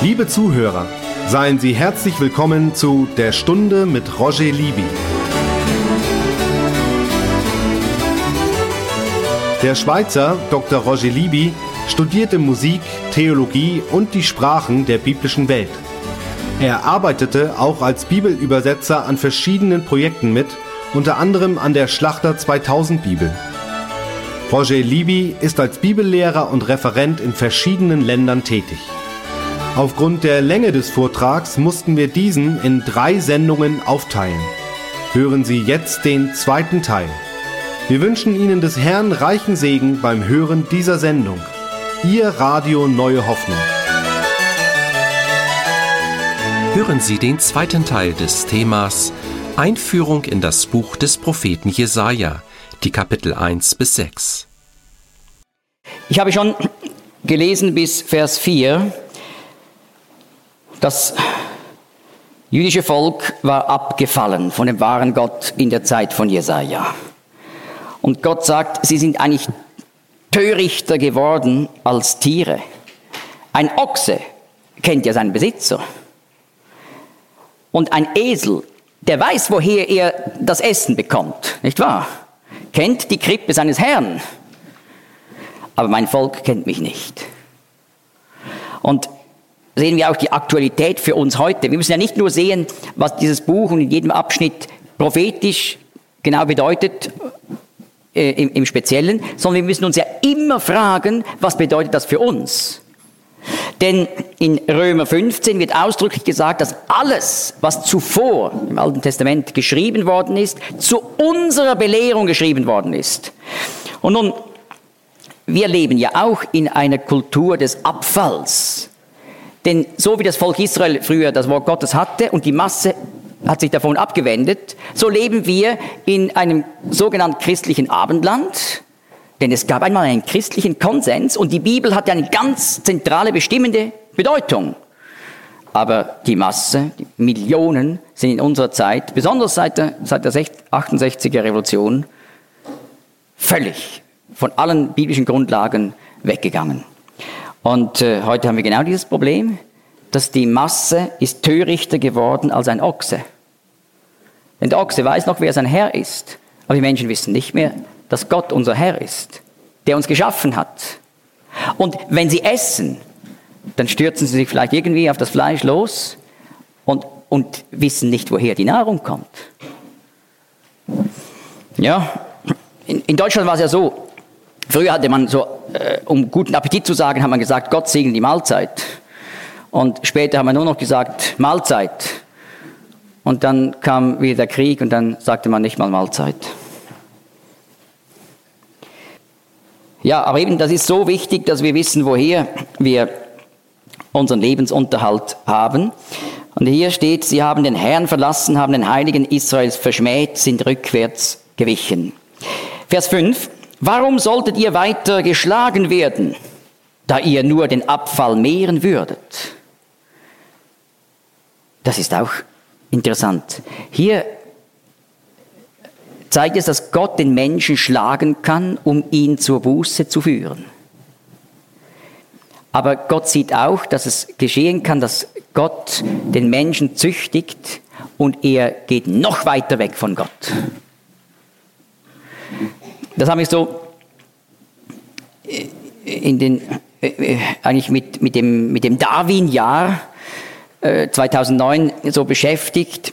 Liebe Zuhörer, seien Sie herzlich willkommen zu Der Stunde mit Roger Libby. Der Schweizer Dr. Roger Libby studierte Musik, Theologie und die Sprachen der biblischen Welt. Er arbeitete auch als Bibelübersetzer an verschiedenen Projekten mit, unter anderem an der Schlachter 2000 Bibel. Roger Libby ist als Bibellehrer und Referent in verschiedenen Ländern tätig. Aufgrund der Länge des Vortrags mussten wir diesen in 3 Sendungen aufteilen. Hören Sie jetzt den zweiten Teil. Wir wünschen Ihnen des Herrn reichen Segen beim Hören dieser Sendung. Ihr Radio Neue Hoffnung. Hören Sie den zweiten Teil des Themas Einführung in das Buch des Propheten Jesaja, die Kapitel 1 bis 6. Ich habe schon gelesen bis Vers 4. Das jüdische Volk war abgefallen von dem wahren Gott in der Zeit von Jesaja. Und Gott sagt, sie sind eigentlich törichter geworden als Tiere. Ein Ochse kennt ja seinen Besitzer. Und ein Esel, der weiß, woher er das Essen bekommt, nicht wahr? Kennt die Krippe seines Herrn. Aber mein Volk kennt mich nicht. Und sehen wir auch die Aktualität für uns heute. Wir müssen ja nicht nur sehen, was dieses Buch und in jedem Abschnitt prophetisch genau bedeutet, im Speziellen, sondern wir müssen uns ja immer fragen, was bedeutet das für uns? Denn in Römer 15 wird ausdrücklich gesagt, dass alles, was zuvor im Alten Testament geschrieben worden ist, zu unserer Belehrung geschrieben worden ist. Und nun, wir leben ja auch in einer Kultur des Abfalls. Denn so wie das Volk Israel früher das Wort Gottes hatte und die Masse hat sich davon abgewendet, so leben wir in einem sogenannten christlichen Abendland. Denn es gab einmal einen christlichen Konsens und die Bibel hatte eine ganz zentrale, bestimmende Bedeutung. Aber die Masse, die Millionen sind in unserer Zeit, besonders seit der 68er Revolution, völlig von allen biblischen Grundlagen weggegangen. Und heute haben wir genau dieses Problem, dass die Masse ist törichter geworden als ein Ochse. Denn der Ochse weiß noch, wer sein Herr ist. Aber die Menschen wissen nicht mehr, dass Gott unser Herr ist, der uns geschaffen hat. Und wenn sie essen, dann stürzen sie sich vielleicht irgendwie auf das Fleisch los und wissen nicht, woher die Nahrung kommt. Ja, in Deutschland war es ja so, früher hatte man so, um guten Appetit zu sagen, hat man gesagt, Gott segne die Mahlzeit. Und später haben wir nur noch gesagt, Mahlzeit. Und dann kam wieder der Krieg und dann sagte man nicht mal Mahlzeit. Ja, aber eben, das ist so wichtig, dass wir wissen, woher wir unseren Lebensunterhalt haben. Und hier steht, sie haben den Herrn verlassen, haben den Heiligen Israels verschmäht, sind rückwärts gewichen. Vers 5. Warum solltet ihr weiter geschlagen werden, da ihr nur den Abfall mehren würdet? Das ist auch interessant. Hier zeigt es, dass Gott den Menschen schlagen kann, um ihn zur Buße zu führen. Aber Gott sieht auch, dass es geschehen kann, dass Gott den Menschen züchtigt und er geht noch weiter weg von Gott. Das habe ich so eigentlich mit dem Darwin-Jahr 2009 so beschäftigt,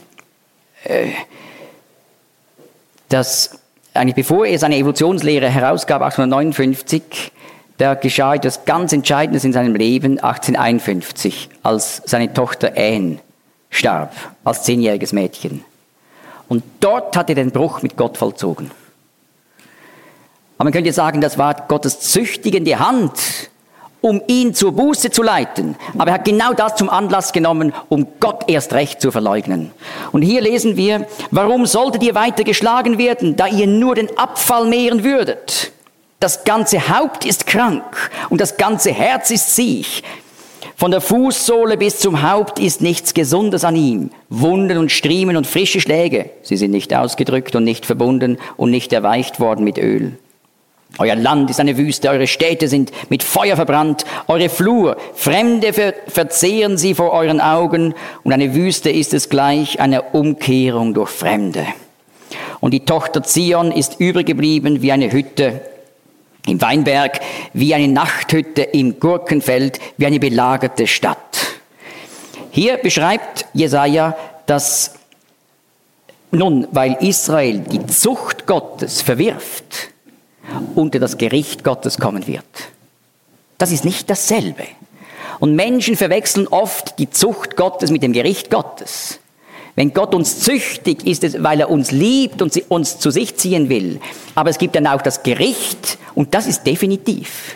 dass eigentlich bevor er seine Evolutionslehre herausgab, 1859, da geschah etwas ganz Entscheidendes in seinem Leben, 1851, als seine Tochter Anne starb, als 10-jähriges Mädchen. Und dort hat er den Bruch mit Gott vollzogen. Aber man könnte sagen, das war Gottes züchtigende Hand, um ihn zur Buße zu leiten. Aber er hat genau das zum Anlass genommen, um Gott erst recht zu verleugnen. Und hier lesen wir, warum solltet ihr weiter geschlagen werden, da ihr nur den Abfall mehren würdet? Das ganze Haupt ist krank und das ganze Herz ist siech. Von der Fußsohle bis zum Haupt ist nichts Gesundes an ihm. Wunden und Striemen und frische Schläge. Sie sind nicht ausgedrückt und nicht verbunden und nicht erweicht worden mit Öl. Euer Land ist eine Wüste, eure Städte sind mit Feuer verbrannt, eure Flur, Fremde verzehren sie vor euren Augen, und eine Wüste ist es gleich einer Umkehrung durch Fremde. Und die Tochter Zion ist übrig geblieben wie eine Hütte im Weinberg, wie eine Nachthütte im Gurkenfeld, wie eine belagerte Stadt. Hier beschreibt Jesaja, dass nun, weil Israel die Zucht Gottes verwirft, unter das Gericht Gottes kommen wird. Das ist nicht dasselbe. Und Menschen verwechseln oft die Zucht Gottes mit dem Gericht Gottes. Wenn Gott uns züchtigt, ist es, weil er uns liebt und uns zu sich ziehen will. Aber es gibt dann auch das Gericht, und das ist definitiv.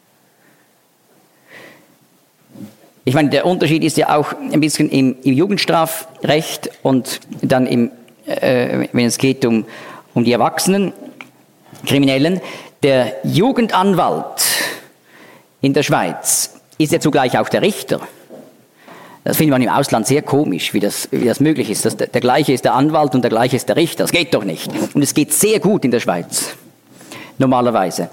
Ich meine, der Unterschied ist ja auch ein bisschen im Jugendstrafrecht und dann wenn es geht um die Erwachsenen, Kriminellen. Der Jugendanwalt in der Schweiz ist ja zugleich auch der Richter. Das findet man im Ausland sehr komisch, wie das möglich ist. Der gleiche ist der Anwalt und der gleiche ist der Richter. Das geht doch nicht. Und es geht sehr gut in der Schweiz, normalerweise.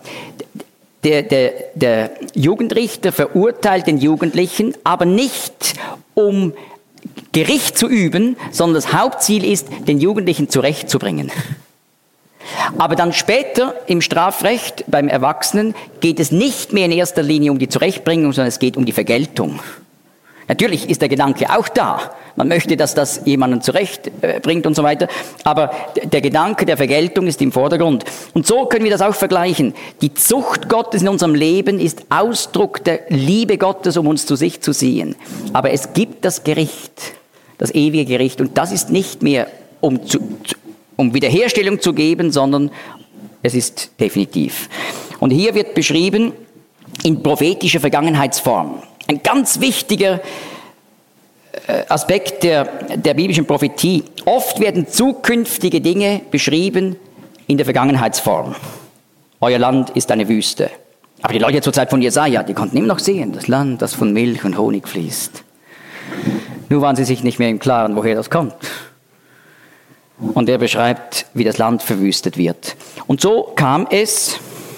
Der Jugendrichter verurteilt den Jugendlichen, aber nicht um Gericht zu üben, sondern das Hauptziel ist, den Jugendlichen zurechtzubringen. Aber dann später im Strafrecht, beim Erwachsenen, geht es nicht mehr in erster Linie um die Zurechtbringung, sondern es geht um die Vergeltung. Natürlich ist der Gedanke auch da. Man möchte, dass das jemanden zurechtbringt und so weiter. Aber der Gedanke der Vergeltung ist im Vordergrund. Und so können wir das auch vergleichen. Die Zucht Gottes in unserem Leben ist Ausdruck der Liebe Gottes, um uns zu sich zu ziehen. Aber es gibt das Gericht, das ewige Gericht. Und das ist nicht mehr, um Wiederherstellung zu geben, sondern es ist definitiv. Und hier wird beschrieben in prophetischer Vergangenheitsform. Ein ganz wichtiger Aspekt der biblischen Prophetie. Oft werden zukünftige Dinge beschrieben in der Vergangenheitsform. Euer Land ist eine Wüste. Aber die Leute zur Zeit von Jesaja, die konnten immer noch sehen, das Land, das von Milch und Honig fließt. Nur waren sie sich nicht mehr im Klaren, woher das kommt. Und er beschreibt, wie das Land verwüstet wird. Und so kam es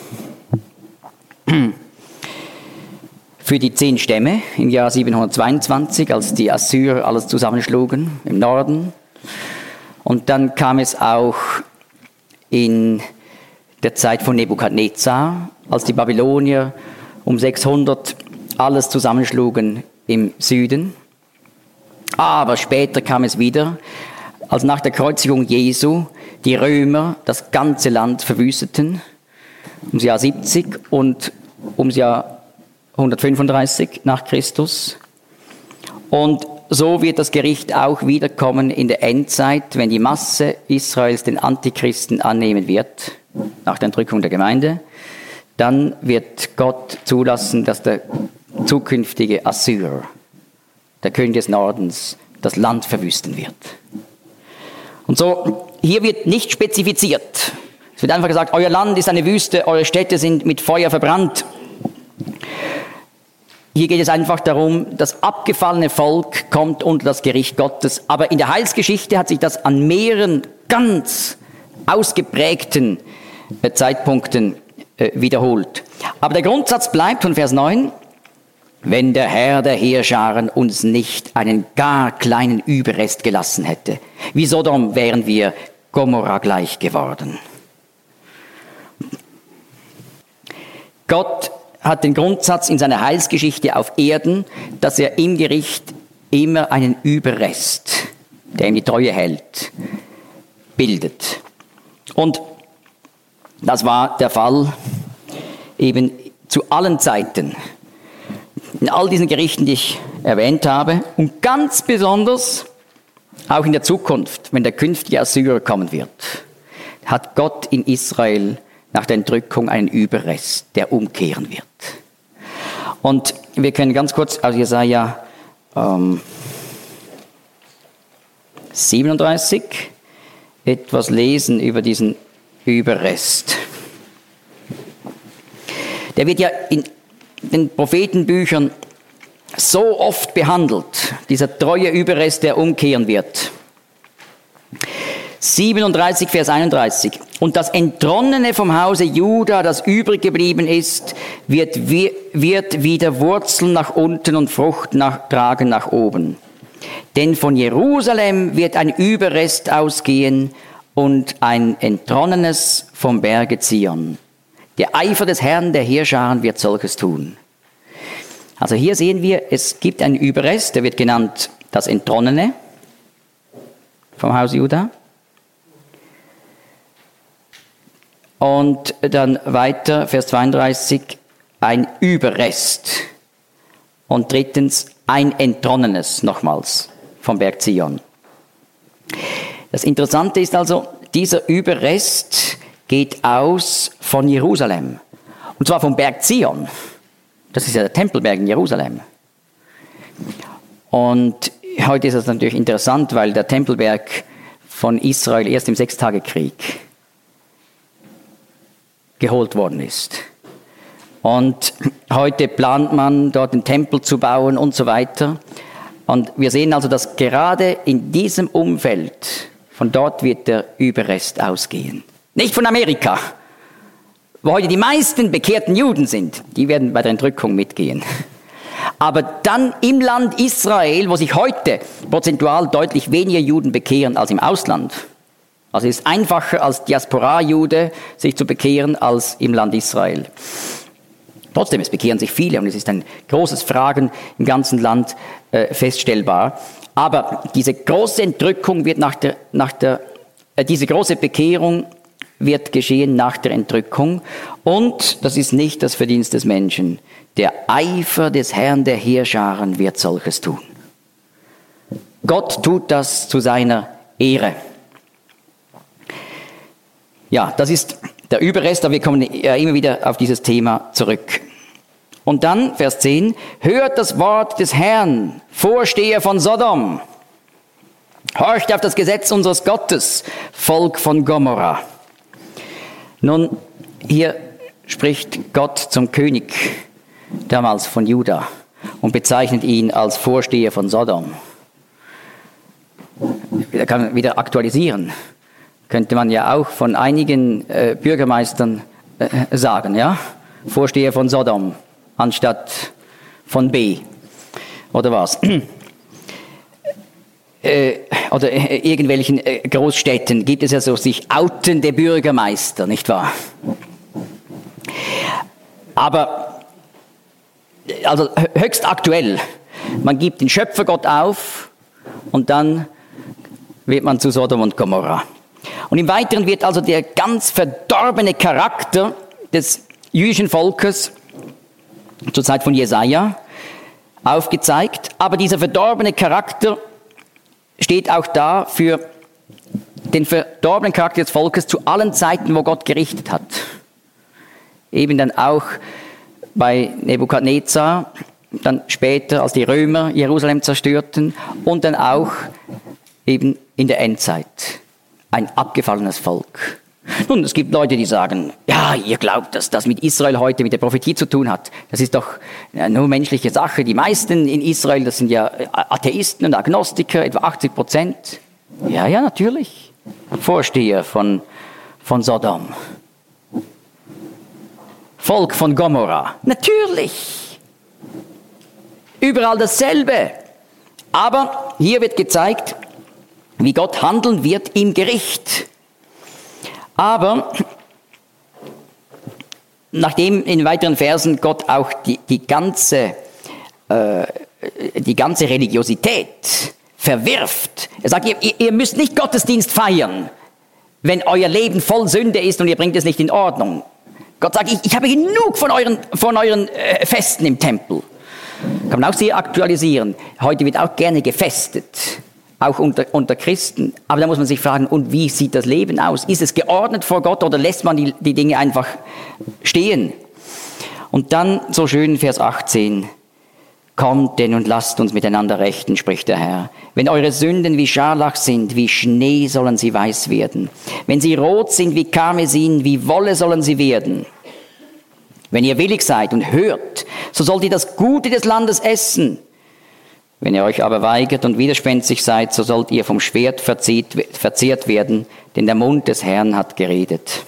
für die 10 Stämme im Jahr 722, als die Assyrer alles zusammenschlugen im Norden. Und dann kam es auch in der Zeit von Nebukadnezar, als die Babylonier um 600 alles zusammenschlugen im Süden. Aber später kam es wieder, als nach der Kreuzigung Jesu die Römer das ganze Land verwüsteten, ums Jahr 70 und ums Jahr 135 nach Christus. Und so wird das Gericht auch wiederkommen in der Endzeit, wenn die Masse Israels den Antichristen annehmen wird, nach der Entrückung der Gemeinde. Dann wird Gott zulassen, dass der zukünftige Assyrer, der König des Nordens, das Land verwüsten wird. Und so, hier wird nicht spezifiziert. Es wird einfach gesagt, euer Land ist eine Wüste, eure Städte sind mit Feuer verbrannt. Hier geht es einfach darum, das abgefallene Volk kommt unter das Gericht Gottes. Aber in der Heilsgeschichte hat sich das an mehreren ganz ausgeprägten Zeitpunkten wiederholt. Aber der Grundsatz bleibt von Vers 9, wenn der Herr der Heerscharen uns nicht einen gar kleinen Überrest gelassen hätte. Wie Sodom wären wir Gomorra gleich geworden. Gott hat den Grundsatz in seiner Heilsgeschichte auf Erden, dass er im Gericht immer einen Überrest, der ihm die Treue hält, bildet. Und das war der Fall eben zu allen Zeiten. In all diesen Gerichten, die ich erwähnt habe, und ganz besonders auch in der Zukunft, wenn der künftige Assyrer kommen wird, hat Gott in Israel nach der Entrückung einen Überrest, der umkehren wird. Und wir können ganz kurz aus Jesaja 37 etwas lesen über diesen Überrest. Der wird ja in den Prophetenbüchern so oft behandelt, dieser treue Überrest, der umkehren wird. 37, Vers 31. Und das Entronnene vom Hause Juda, das übrig geblieben ist, wird wieder Wurzeln nach unten und Frucht tragen nach oben. Denn von Jerusalem wird ein Überrest ausgehen und ein Entronnenes vom Berge Zion. Der Eifer des Herrn der Heerscharen wird solches tun. Also hier sehen wir, es gibt einen Überrest, der wird genannt das Entronnene vom Haus Juda. Und dann weiter, Vers 32, ein Überrest. Und drittens, ein Entronnenes, nochmals, vom Berg Zion. Das Interessante ist also, dieser Überrest geht aus von Jerusalem. Und zwar vom Berg Zion. Das ist ja der Tempelberg in Jerusalem. Und heute ist das natürlich interessant, weil der Tempelberg von Israel erst im Sechstagekrieg geholt worden ist. Und heute plant man, dort einen Tempel zu bauen und so weiter. Und wir sehen also, dass gerade in diesem Umfeld, von dort wird der Überrest ausgehen. Nicht von Amerika, wo heute die meisten bekehrten Juden sind. Die werden bei der Entrückung mitgehen. Aber dann im Land Israel, wo sich heute prozentual deutlich weniger Juden bekehren als im Ausland. Also es ist einfacher als Diaspora-Jude sich zu bekehren als im Land Israel. Trotzdem, es bekehren sich viele und es ist ein großes Fragen im ganzen Land feststellbar. Aber diese große Entrückung wird diese große Bekehrung wird geschehen nach der Entrückung. Und das ist nicht das Verdienst des Menschen. Der Eifer des Herrn der Heerscharen wird solches tun. Gott tut das zu seiner Ehre. Ja, das ist der Überrest, aber wir kommen ja immer wieder auf dieses Thema zurück. Und dann, Vers 10, hört das Wort des Herrn, Vorsteher von Sodom. Horcht auf das Gesetz unseres Gottes, Volk von Gomorra. Nun, hier spricht Gott zum König, damals von Juda, und bezeichnet ihn als Vorsteher von Sodom. Da kann man wieder aktualisieren. Könnte man ja auch von einigen Bürgermeistern sagen, ja? Vorsteher von Sodom anstatt von B. Oder was? Oder irgendwelchen Großstädten gibt es ja so sich outende Bürgermeister, nicht wahr? Aber, also höchst aktuell, man gibt den Schöpfergott auf und dann wird man zu Sodom und Gomorra. Und im Weiteren wird also der ganz verdorbene Charakter des jüdischen Volkes zur Zeit von Jesaja aufgezeigt. Aber dieser verdorbene Charakter steht auch da für den verdorbenen Charakter des Volkes zu allen Zeiten, wo Gott gerichtet hat. Eben dann auch bei Nebukadnezar, dann später, als die Römer Jerusalem zerstörten und dann auch eben in der Endzeit. Ein abgefallenes Volk. Nun, es gibt Leute, die sagen, ja, ihr glaubt, dass das mit Israel heute mit der Prophetie zu tun hat. Das ist doch nur menschliche Sache. Die meisten in Israel, das sind ja Atheisten und Agnostiker, etwa 80%. Ja, natürlich. Vorsteher von Sodom. Volk von Gomorra. Natürlich. Überall dasselbe. Aber hier wird gezeigt, wie Gott handeln wird im Gericht. Aber nachdem in weiteren Versen Gott auch die ganze Religiosität verwirft, er sagt, ihr müsst nicht Gottesdienst feiern, wenn euer Leben voll Sünde ist und ihr bringt es nicht in Ordnung. Gott sagt, ich habe genug von euren Festen im Tempel. Kann man auch sehr aktualisieren. Heute wird auch gerne gefestet. Auch unter Christen. Aber da muss man sich fragen, und wie sieht das Leben aus? Ist es geordnet vor Gott oder lässt man die Dinge einfach stehen? Und dann so schön Vers 18. Kommt denn und lasst uns miteinander rechten, spricht der Herr. Wenn eure Sünden wie Scharlach sind, wie Schnee sollen sie weiß werden. Wenn sie rot sind wie Karmesin, wie Wolle sollen sie werden. Wenn ihr willig seid und hört, so sollt ihr das Gute des Landes essen. Wenn ihr euch aber weigert und widerspenstig seid, so sollt ihr vom Schwert verzehrt werden, denn der Mund des Herrn hat geredet.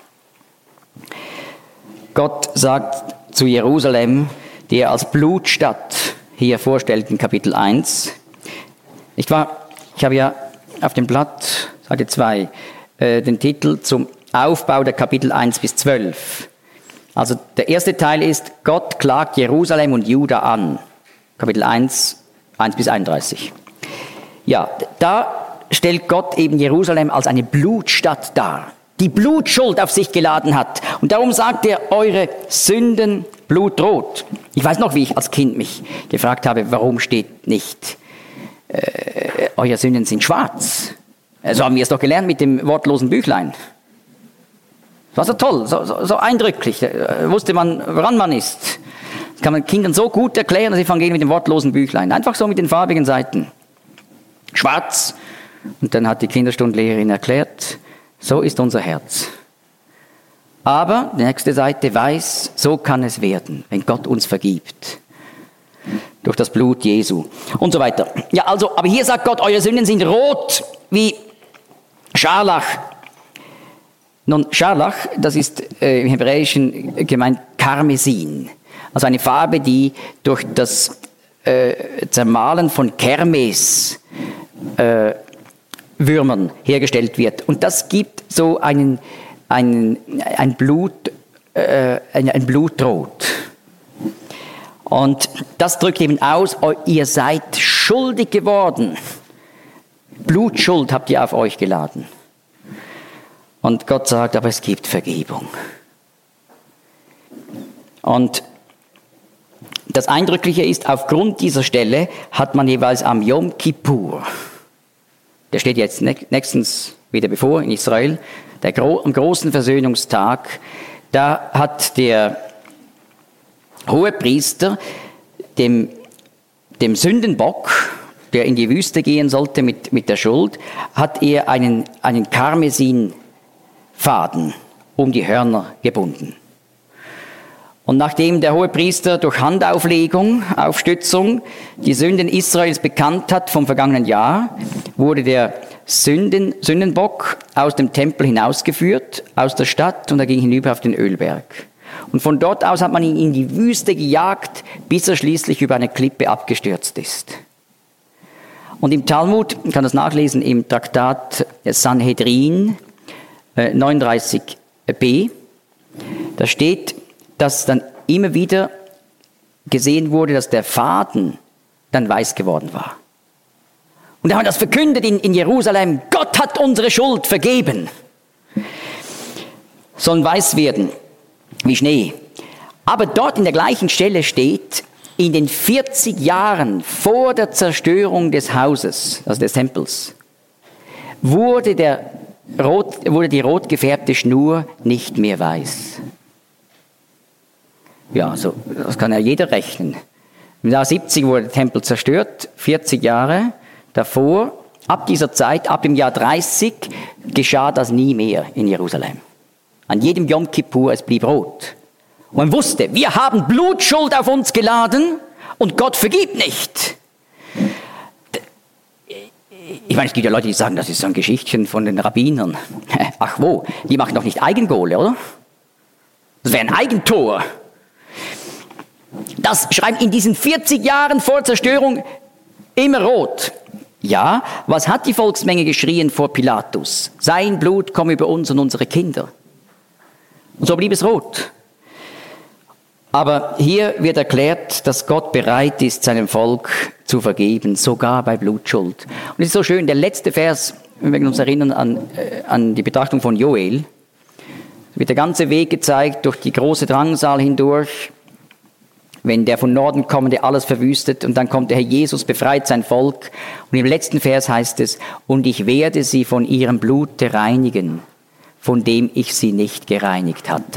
Gott sagt zu Jerusalem, die er als Blutstadt hier vorstellt in Kapitel 1. Nicht wahr? Ich habe ja auf dem Blatt, Seite 2, den Titel zum Aufbau der Kapitel 1 bis 12. Also der erste Teil ist, Gott klagt Jerusalem und Juda an. Kapitel 1 bis 31. Ja, da stellt Gott eben Jerusalem als eine Blutstadt dar, die Blutschuld auf sich geladen hat. Und darum sagt er, eure Sünden blutrot. Ich weiß noch, wie ich als Kind mich gefragt habe, warum steht nicht, eure Sünden sind schwarz. So haben wir es doch gelernt mit dem wortlosen Büchlein. Das war so toll, so eindrücklich. Wusste man, woran man ist. Das kann man Kindern so gut erklären, das Evangelium mit dem wortlosen Büchlein. Einfach so mit den farbigen Seiten. Schwarz. Und dann hat die Kinderstundenlehrerin erklärt, so ist unser Herz. Aber, die nächste Seite, weiß, so kann es werden, wenn Gott uns vergibt. Durch das Blut Jesu. Und so weiter. Ja, also, aber hier sagt Gott, eure Sünden sind rot wie Scharlach. Nun, Scharlach, das ist im Hebräischen gemeint Karmesin. Also eine Farbe, die durch das Zermahlen von Kermes Würmern hergestellt wird. Und das gibt so ein Blutrot. Und das drückt eben aus, ihr seid schuldig geworden. Blutschuld habt ihr auf euch geladen. Und Gott sagt, aber es gibt Vergebung. Und das Eindrückliche ist, aufgrund dieser Stelle hat man jeweils am Yom Kippur, der steht jetzt nächstens wieder bevor in Israel, am großen Versöhnungstag, da hat der Hohepriester dem Sündenbock, der in die Wüste gehen sollte mit der Schuld, hat er einen Karmesinfaden um die Hörner gebunden. Und nachdem der Hohepriester durch Handauflegung, Aufstützung, die Sünden Israels bekannt hat vom vergangenen Jahr, wurde der Sündenbock aus dem Tempel hinausgeführt, aus der Stadt, und er ging hinüber auf den Ölberg. Und von dort aus hat man ihn in die Wüste gejagt, bis er schließlich über eine Klippe abgestürzt ist. Und im Talmud, man kann das nachlesen im Traktat Sanhedrin 39b, da steht, dass dann immer wieder gesehen wurde, dass der Faden dann weiß geworden war. Und da haben wir das verkündet in Jerusalem, Gott hat unsere Schuld vergeben. Sollen weiß werden, wie Schnee. Aber dort in der gleichen Stelle steht, in den 40 Jahren vor der Zerstörung des Hauses, also des Tempels, wurde die rot gefärbte Schnur nicht mehr weiß. Ja, so, das kann ja jeder rechnen. Im Jahr 70 wurde der Tempel zerstört, 40 Jahre davor, ab dieser Zeit, ab dem Jahr 30, geschah das nie mehr in Jerusalem. An jedem Yom Kippur, es blieb rot. Und man wusste, wir haben Blutschuld auf uns geladen und Gott vergibt nicht. Ich meine, es gibt ja Leute, die sagen, das ist so ein Geschichtchen von den Rabbinern. Ach wo, die machen doch nicht Eigengole, oder? Das wäre ein Eigentor. Das schreibt in diesen 40 Jahren vor Zerstörung immer rot. Ja, was hat die Volksmenge geschrien vor Pilatus? Sein Blut komme über uns und unsere Kinder. Und so blieb es rot. Aber hier wird erklärt, dass Gott bereit ist, seinem Volk zu vergeben, sogar bei Blutschuld. Und es ist so schön, der letzte Vers, wenn wir uns erinnern an die Betrachtung von Joel, wird der ganze Weg gezeigt durch die große Drangsal hindurch, wenn der von Norden kommende alles verwüstet, und dann kommt der Herr Jesus, befreit sein Volk. Und im letzten Vers heißt es, und ich werde sie von ihrem Blute reinigen, von dem ich sie nicht gereinigt hatte.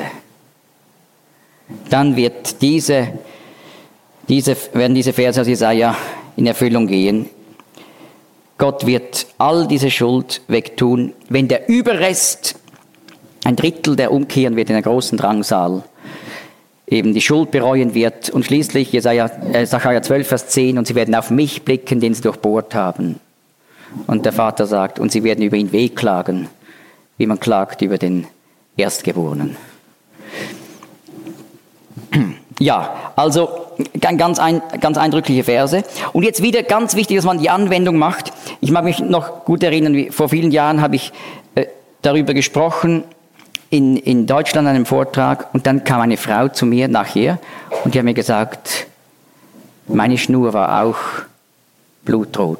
Dann wird werden diese Verse aus Jesaja in Erfüllung gehen. Gott wird all diese Schuld wegtun, wenn der Überrest, ein Drittel, der umkehren wird in der großen Drangsal, eben die Schuld bereuen wird. Und schließlich Sacharja 12, Vers 10, und sie werden auf mich blicken, den sie durchbohrt haben. Und der Vater sagt, und sie werden über ihn wehklagen, wie man klagt über den Erstgeborenen. Ja, also ganz eindrückliche Verse. Und jetzt wieder ganz wichtig, dass man die Anwendung macht. Ich mag mich noch gut erinnern, wie vor vielen Jahren habe ich darüber gesprochen in Deutschland an einem Vortrag, und dann kam eine Frau zu mir nachher und die hat mir gesagt, meine Schnur war auch blutrot.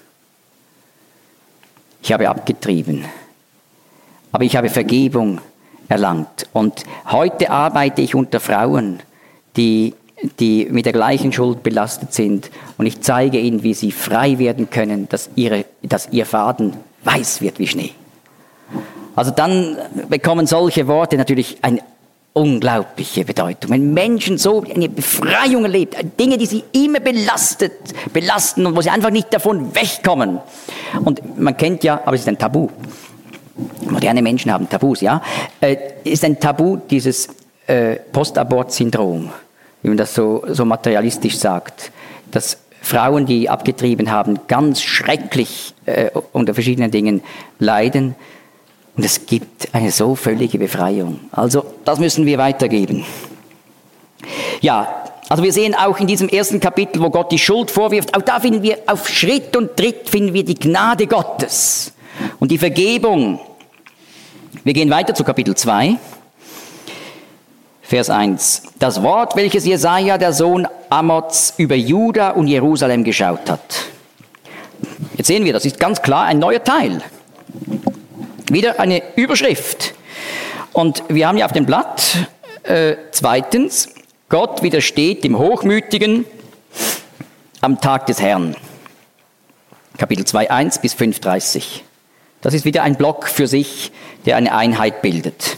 Ich habe abgetrieben, aber ich habe Vergebung erlangt. Und heute arbeite ich unter Frauen, die mit der gleichen Schuld belastet sind. Und ich zeige ihnen, wie sie frei werden können, dass ihr Faden weiß wird wie Schnee. Also dann bekommen solche Worte natürlich eine unglaubliche Bedeutung. Wenn Menschen so eine Befreiung erlebt, Dinge, die sie immer belasten und wo sie einfach nicht davon wegkommen. Und man kennt ja, aber es ist ein Tabu. Moderne Menschen haben Tabus, ja. Ist ein Tabu dieses Postabort-Syndrom, wie man das so materialistisch sagt, dass Frauen, die abgetrieben haben, ganz schrecklich unter verschiedenen Dingen leiden. Und es gibt eine so völlige Befreiung. Also das müssen wir weitergeben. Ja, also wir sehen auch in diesem ersten Kapitel, wo Gott die Schuld vorwirft, auch da finden wir auf Schritt und Tritt finden wir die Gnade Gottes und die Vergebung. Wir gehen weiter zu Kapitel 2, Vers 1. Das Wort, welches Jesaja, der Sohn Amoz, über Juda und Jerusalem geschaut hat. Jetzt sehen wir, das ist ganz klar ein neuer Teil. Wieder eine Überschrift. Und wir haben ja auf dem Blatt zweitens, Gott widersteht dem Hochmütigen am Tag des Herrn. Kapitel 2, 1 bis 5, 30. Das ist wieder ein Block für sich, der eine Einheit bildet.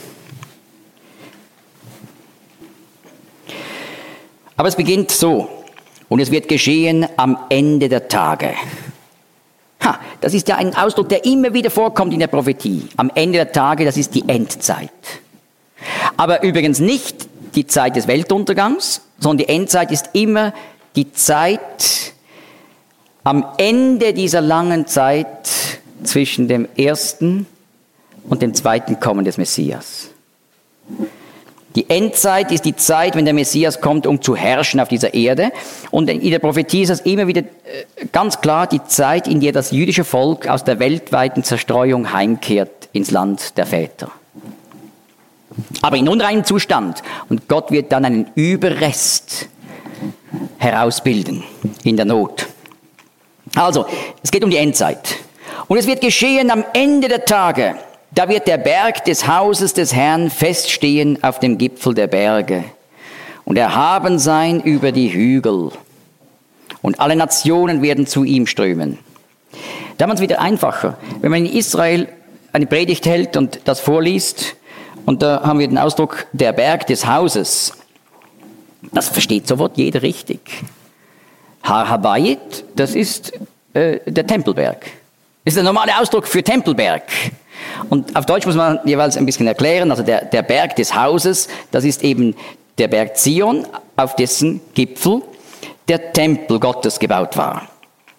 Aber es beginnt so. Und es wird geschehen am Ende der Tage. Das ist ja ein Ausdruck, der immer wieder vorkommt in der Prophetie. Am Ende der Tage, das ist die Endzeit. Aber übrigens nicht die Zeit des Weltuntergangs, sondern die Endzeit ist immer die Zeit am Ende dieser langen Zeit zwischen dem ersten und dem zweiten Kommen des Messias. Die Endzeit ist die Zeit, wenn der Messias kommt, um zu herrschen auf dieser Erde. Und in der Prophetie ist es immer wieder ganz klar die Zeit, in der das jüdische Volk aus der weltweiten Zerstreuung heimkehrt ins Land der Väter. Aber in unreinem Zustand. Und Gott wird dann einen Überrest herausbilden in der Not. Also, es geht um die Endzeit. Und es wird geschehen am Ende der Tage. Da wird der Berg des Hauses des Herrn feststehen auf dem Gipfel der Berge und erhaben sein über die Hügel. Und alle Nationen werden zu ihm strömen. Da wird es wieder einfacher. Wenn man in Israel eine Predigt hält und das vorliest, und da haben wir den Ausdruck, der Berg des Hauses, das versteht sofort jeder richtig. Har Habayit, das ist der Tempelberg. Das ist der normale Ausdruck für Tempelberg. Und auf Deutsch muss man jeweils ein bisschen erklären, also der Berg des Hauses, das ist eben der Berg Zion, auf dessen Gipfel der Tempel Gottes gebaut war.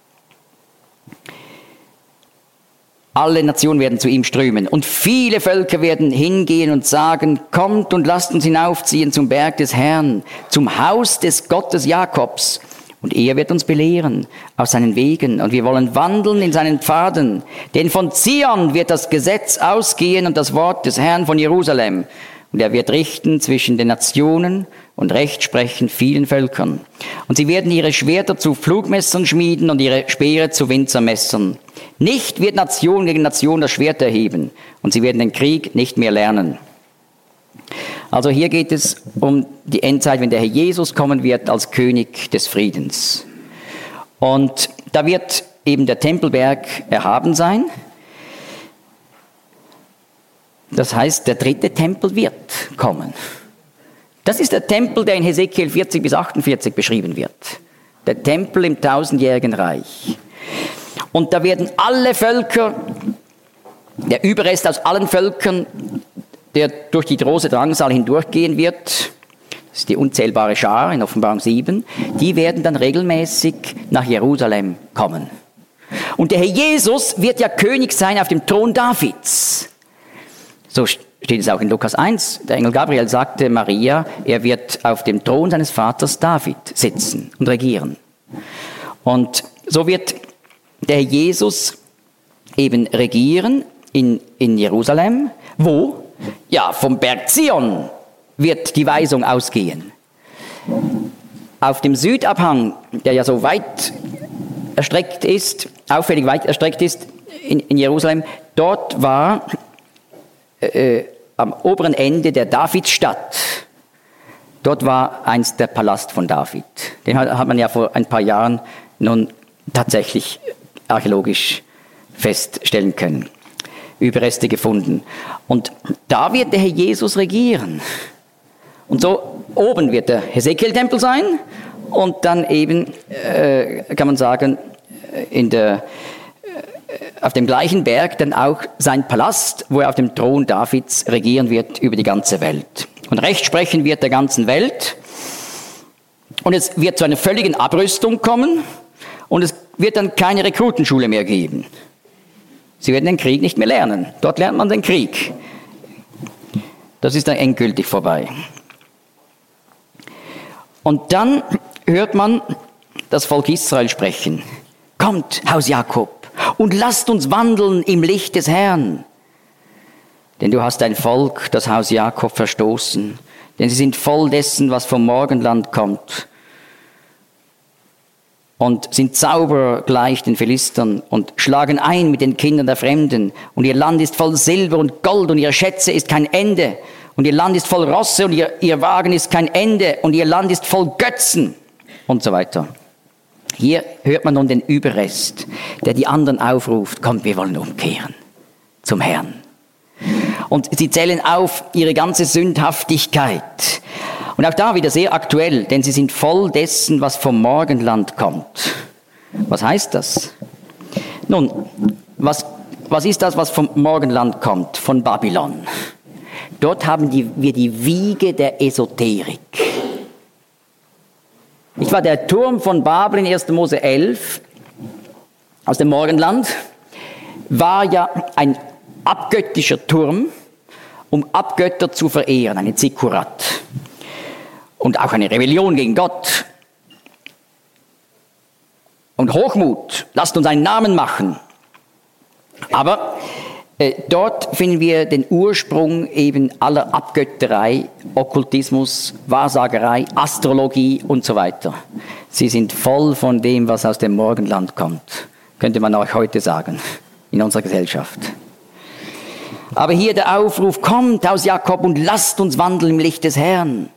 Alle Nationen werden zu ihm strömen und viele Völker werden hingehen und sagen, kommt und lasst uns hinaufziehen zum Berg des Herrn, zum Haus des Gottes Jakobs. Und er wird uns belehren aus seinen Wegen und wir wollen wandeln in seinen Pfaden. Denn von Zion wird das Gesetz ausgehen und das Wort des Herrn von Jerusalem. Und er wird richten zwischen den Nationen und Recht sprechen vielen Völkern. Und sie werden ihre Schwerter zu Pflugmessern schmieden und ihre Speere zu Winzermessern. Nicht wird Nation gegen Nation das Schwert erheben und sie werden den Krieg nicht mehr lernen. Also hier geht es um die Endzeit, wenn der Herr Jesus kommen wird als König des Friedens. Und da wird eben der Tempelberg erhaben sein. Das heißt, der dritte Tempel wird kommen. Das ist der Tempel, der in Hesekiel 40 bis 48 beschrieben wird. Der Tempel im 1000-jährigen Reich. Und da werden alle Völker, der Überrest aus allen Völkern, der durch die große Drangsal hindurchgehen wird, das ist die unzählbare Schar in Offenbarung 7, die werden dann regelmäßig nach Jerusalem kommen. Und der Herr Jesus wird ja König sein auf dem Thron Davids. So steht es auch in Lukas 1. Der Engel Gabriel sagte Maria, er wird auf dem Thron seines Vaters David sitzen und regieren. Und so wird der Herr Jesus eben regieren in Jerusalem. Wo? Ja, vom Berg Zion wird die Weisung ausgehen. Auf dem Südabhang, der ja so weit erstreckt ist, auffällig weit erstreckt ist in Jerusalem, dort war am oberen Ende der Davidsstadt, dort war einst der Palast von David. Den hat man ja vor ein paar Jahren nun tatsächlich archäologisch feststellen können. Überreste gefunden. Und da wird der Herr Jesus regieren. Und so oben wird der Hesekiel-Tempel sein und dann eben, kann man sagen, auf dem gleichen Berg dann auch sein Palast, wo er auf dem Thron Davids regieren wird über die ganze Welt. Und Recht sprechen wird der ganzen Welt. Und es wird zu einer völligen Abrüstung kommen und es wird dann keine Rekrutenschule mehr geben. Sie werden den Krieg nicht mehr lernen. Dort lernt man den Krieg. Das ist dann endgültig vorbei. Und dann hört man das Volk Israel sprechen. Kommt, Haus Jakob, und lasst uns wandeln im Licht des Herrn. Denn du hast dein Volk, das Haus Jakob, verstoßen. Denn sie sind voll dessen, was vom Morgenland kommt. Und sind Zauberer gleich den Philistern und schlagen ein mit den Kindern der Fremden. Und ihr Land ist voll Silber und Gold und ihre Schätze ist kein Ende. Und ihr Land ist voll Rosse und ihr Wagen ist kein Ende. Und ihr Land ist voll Götzen und so weiter. Hier hört man nun den Überrest, der die anderen aufruft, kommt, wir wollen umkehren zum Herrn. Und sie zählen auf ihre ganze Sündhaftigkeit. Und auch da wieder sehr aktuell, denn sie sind voll dessen, was vom Morgenland kommt. Was heißt das? Nun, was ist das, was vom Morgenland kommt? Von Babylon. Dort haben wir die Wiege der Esoterik. Ich war der Turm von Babel in 1. Mose 11 aus dem Morgenland, war ja ein abgöttischer Turm, um Abgötter zu verehren, eine Zikkurat. Und auch eine Rebellion gegen Gott. Und Hochmut, lasst uns einen Namen machen. Aber dort finden wir den Ursprung eben aller Abgötterei, Okkultismus, Wahrsagerei, Astrologie und so weiter. Sie sind voll von dem, was aus dem Morgenland kommt, könnte man auch heute sagen, in unserer Gesellschaft. Aber hier der Aufruf, kommt aus Jakob und lasst uns wandeln im Licht des Herrn.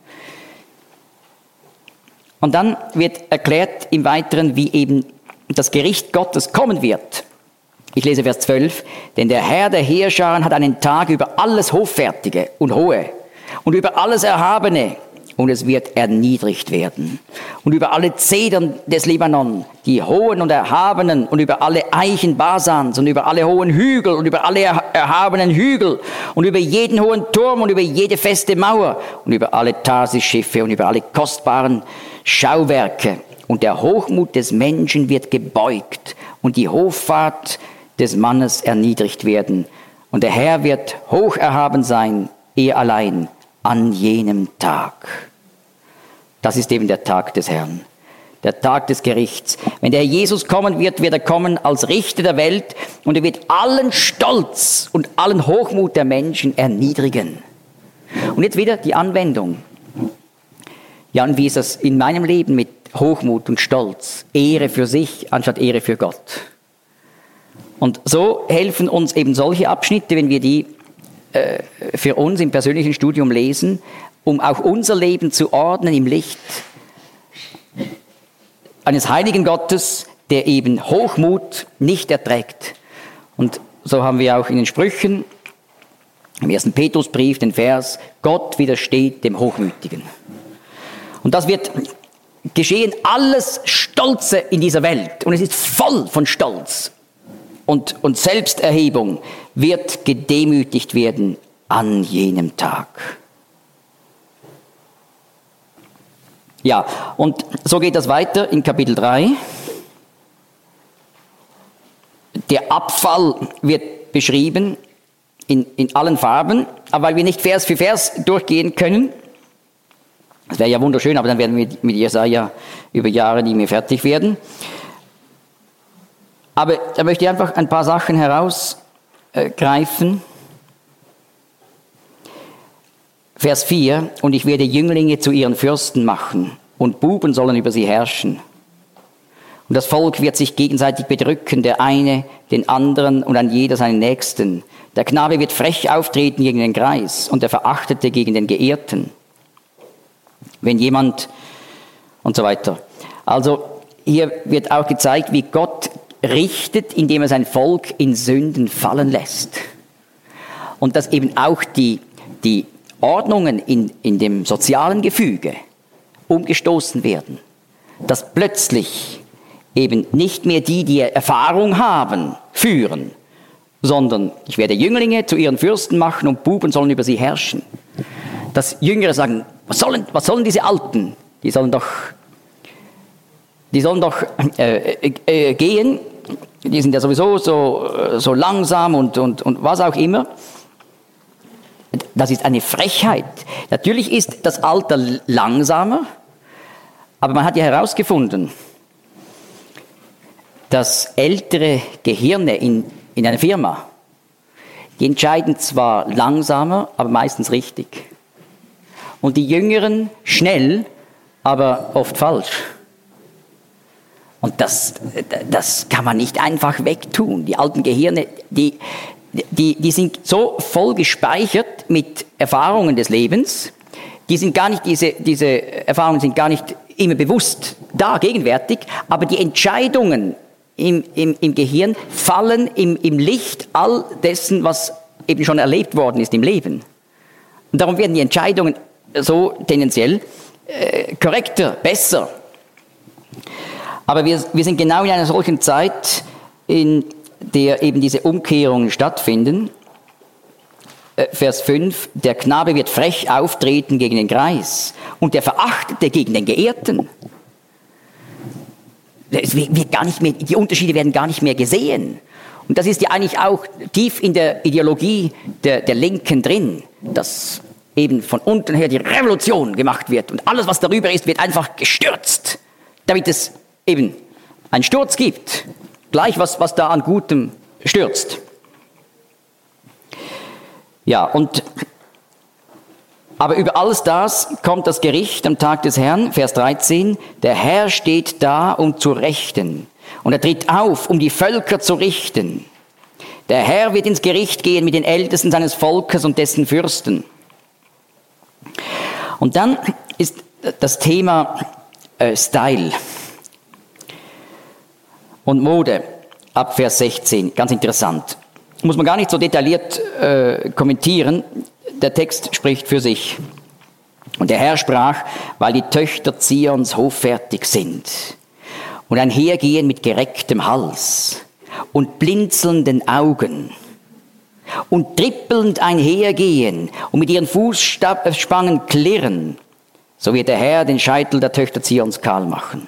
Und dann wird erklärt im Weiteren, wie eben das Gericht Gottes kommen wird. Ich lese Vers 12. Denn der Herr der Heerscharen hat einen Tag über alles Hoffärtige und Hohe und über alles Erhabene, und es wird erniedrigt werden. Und über alle Zedern des Libanon, die Hohen und Erhabenen, und über alle Eichen Basans, und über alle hohen Hügel, und über alle erhabenen Hügel, und über jeden hohen Turm, und über jede feste Mauer, und über alle Tarsisschiffe, und über alle kostbaren Schauwerke. Und der Hochmut des Menschen wird gebeugt, und die Hoffart des Mannes erniedrigt werden. Und der Herr wird hoch erhaben sein, er allein, an jenem Tag. Das ist eben der Tag des Herrn, der Tag des Gerichts. Wenn der Herr Jesus kommen wird, wird er kommen als Richter der Welt und er wird allen Stolz und allen Hochmut der Menschen erniedrigen. Und jetzt wieder die Anwendung. Ja, und wie ist das in meinem Leben mit Hochmut und Stolz? Ehre für sich anstatt Ehre für Gott. Und so helfen uns eben solche Abschnitte, wenn wir die für uns im persönlichen Studium lesen, um auch unser Leben zu ordnen im Licht eines heiligen Gottes, der eben Hochmut nicht erträgt. Und so haben wir auch in den Sprüchen, im 1. Petrusbrief, den Vers, Gott widersteht dem Hochmütigen. Und das wird geschehen, alles Stolze in dieser Welt. Und es ist voll von Stolz. Und Selbsterhebung wird gedemütigt werden an jenem Tag. Ja, und so geht das weiter in Kapitel 3. Der Abfall wird beschrieben in allen Farben, aber weil wir nicht Vers für Vers durchgehen können, das wäre ja wunderschön, aber dann werden wir mit Jesaja über Jahre nicht mehr fertig werden. Aber da möchte ich einfach ein paar Sachen herausgreifen. Vers 4, und ich werde Jünglinge zu ihren Fürsten machen, und Buben sollen über sie herrschen. Und das Volk wird sich gegenseitig bedrücken, der eine den anderen und ein jeder seinen Nächsten. Der Knabe wird frech auftreten gegen den Greis und der Verachtete gegen den Geehrten. Wenn jemand und so weiter. Also hier wird auch gezeigt, wie Gott richtet, indem er sein Volk in Sünden fallen lässt. Und dass eben auch die Ordnungen in dem sozialen Gefüge umgestoßen werden. Dass plötzlich eben nicht mehr die Erfahrung haben, führen, sondern ich werde Jünglinge zu ihren Fürsten machen und Buben sollen über sie herrschen. Dass Jüngere sagen, was sollen diese Alten? Die sollen doch gehen, die sind ja sowieso so langsam und was auch immer. Das ist eine Frechheit. Natürlich ist das Alter langsamer, aber man hat ja herausgefunden, dass ältere Gehirne in einer Firma, die entscheiden zwar langsamer, aber meistens richtig. Und die Jüngeren schnell, aber oft falsch. Und das kann man nicht einfach wegtun. Die alten Gehirne, die sind so voll gespeichert mit Erfahrungen des Lebens, diese Erfahrungen sind gar nicht immer bewusst da, gegenwärtig, aber die Entscheidungen im Gehirn fallen im Licht all dessen, was eben schon erlebt worden ist im Leben. Und darum werden die Entscheidungen so tendenziell korrekter, besser. Aber wir sind genau in einer solchen Zeit, in der eben diese Umkehrungen stattfinden. Vers 5, der Knabe wird frech auftreten gegen den Greis und der Verachtete gegen den Geehrten. Es wird gar nicht mehr, die Unterschiede werden gar nicht mehr gesehen. Und das ist ja eigentlich auch tief in der Ideologie der Linken drin, dass eben von unten her die Revolution gemacht wird und alles, was darüber ist, wird einfach gestürzt, damit es eben einen Sturz gibt. Gleich was da an Gutem stürzt. Ja, aber über alles das kommt das Gericht am Tag des Herrn, Vers 13. Der Herr steht da, um zu richten. Und er tritt auf, um die Völker zu richten. Der Herr wird ins Gericht gehen mit den Ältesten seines Volkes und dessen Fürsten. Und dann ist das Thema Style und Mode ab Vers 16. Ganz interessant. Muss man gar nicht so detailliert kommentieren. Der Text spricht für sich. Und der Herr sprach, weil die Töchter Zions hoffärtig sind und einhergehen mit gerecktem Hals und blinzelnden Augen und trippelnd einhergehen und mit ihren Fußspangen klirren, so wird der Herr den Scheitel der Töchter Zions kahl machen.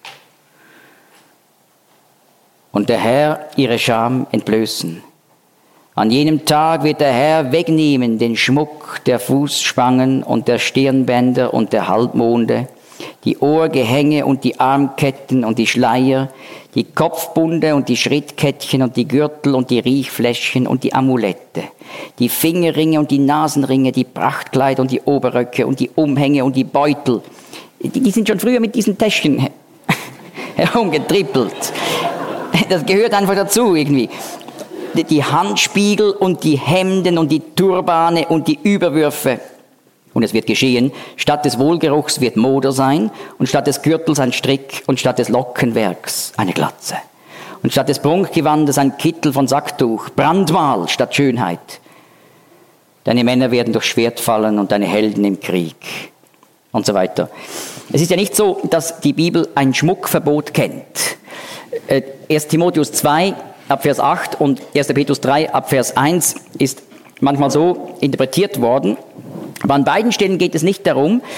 Und der Herr ihre Scham entblößen. An jenem Tag wird der Herr wegnehmen den Schmuck der Fußspangen und der Stirnbänder und der Halbmonde, die Ohrgehänge und die Armketten und die Schleier, die Kopfbunde und die Schrittkettchen und die Gürtel und die Riechfläschchen und die Amulette, die Fingerringe und die Nasenringe, die Prachtkleider und die Oberröcke und die Umhänge und die Beutel. Die sind schon früher mit diesen Täschchen herumgetrippelt. Das gehört einfach dazu irgendwie. Die Handspiegel und die Hemden und die Turbane und die Überwürfe. Und es wird geschehen, statt des Wohlgeruchs wird Moder sein und statt des Gürtels ein Strick und statt des Lockenwerks eine Glatze. Und statt des Prunkgewandes ein Kittel von Sacktuch, Brandmal statt Schönheit. Deine Männer werden durch Schwert fallen und deine Helden im Krieg. Und so weiter. Es ist ja nicht so, dass die Bibel ein Schmuckverbot kennt. 1. Timotheus 2 ab Vers 8 und 1. Petrus 3 ab Vers 1 ist manchmal so interpretiert worden. Aber an beiden Stellen geht es nicht darum,